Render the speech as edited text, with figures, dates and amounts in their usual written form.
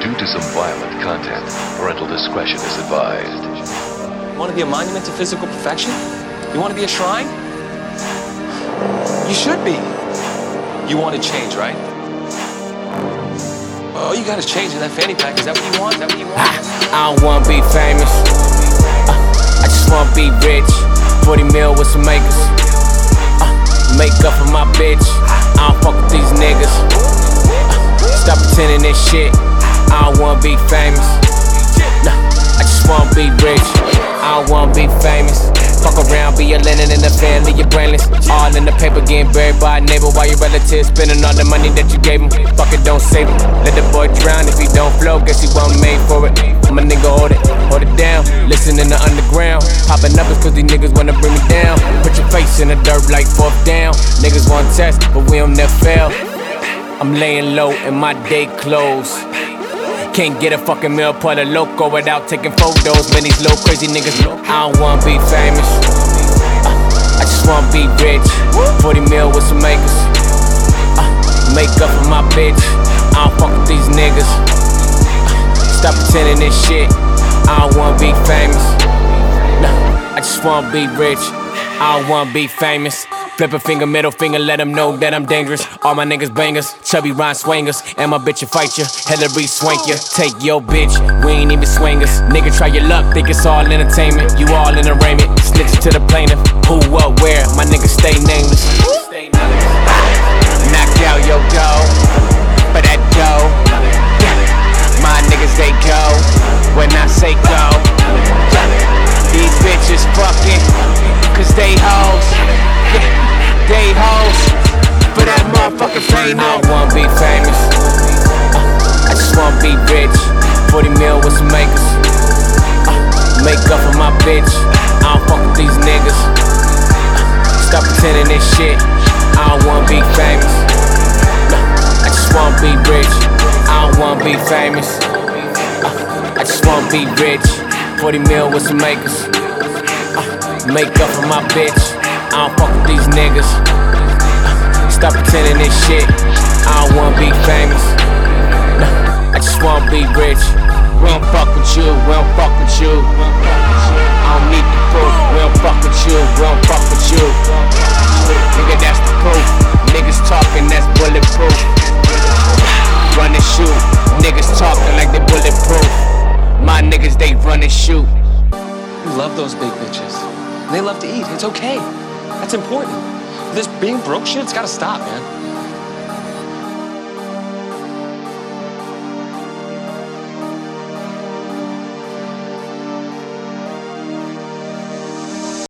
Due to some violent content, parental discretion is advised. You want to be a monument to physical perfection? You want to be a shrine? You should be. You want to change, right? All you got is change in that fanny pack. Is that what you want? Is that what you want? I don't wanna be famous. I just wanna be rich. 40 mil with some acres. Make up for my bitch. I don't fuck with these niggas. Stop pretending this shit. I don't wanna be famous. Nah, I just wanna be rich. I don't wanna be famous. Fuck around, be a linen in the family, you're brainless. All in the paper, getting buried by a neighbor while your relatives spending all the money that you gave him. Fuck it, don't save him. Let the boy drown if he don't flow, guess he wasn't made for it. I'm a nigga, hold it down. Listen in the underground. Popping up is cause these niggas wanna bring me down. Put your face in the dirt like fourth down. Niggas want test, but we don't never fail. I'm laying low in my day clothes. Can't get a fucking meal, put a loco without taking photos. Man, these little crazy niggas, I don't wanna be famous. I just wanna be rich. 40 mil with some acres. Make up for my bitch. I don't fuck with these niggas. Stop pretending this shit. I don't wanna be famous. Nah, I just wanna be rich. I don't wanna be famous. Flip a finger, middle finger, let them know that I'm dangerous. All my niggas bangers, chubby rhyme swingers. And my bitch will fight you, Hillary swank you. Take your bitch, we ain't even swingers. Nigga try your luck, think it's all entertainment. You all in arraignment, snitch to the plaintiff. Who, what, where, my niggas stay nameless. Knock out your dough, for that dough. My niggas, they go, when I say go. These bitches fucking, cause they hoes. They hoes, for that motherfucking fame. I don't wanna be famous. I just wanna be rich. 40 mil with some acres. Make up for my bitch. I don't fuck with these niggas. Stop pretending this shit. I don't wanna be famous. I just wanna be rich. I don't wanna be famous. I just wanna be rich. 40 mil with some acres. Make up for my bitch. I don't fuck with these niggas. Stop pretending this shit. I don't wanna be famous. Nah, I just wanna be rich. We don't fuck with you, we don't fuck with you. I don't need the proof. We don't fuck with you, we don't fuck with you. Nigga, that's the proof. Niggas talking, that's bulletproof. Run and shoot. Niggas talking like they bulletproof. My niggas, they run and shoot. You love those big bitches. They love to eat. It's okay. That's important. This being broke shit, it's gotta stop, man.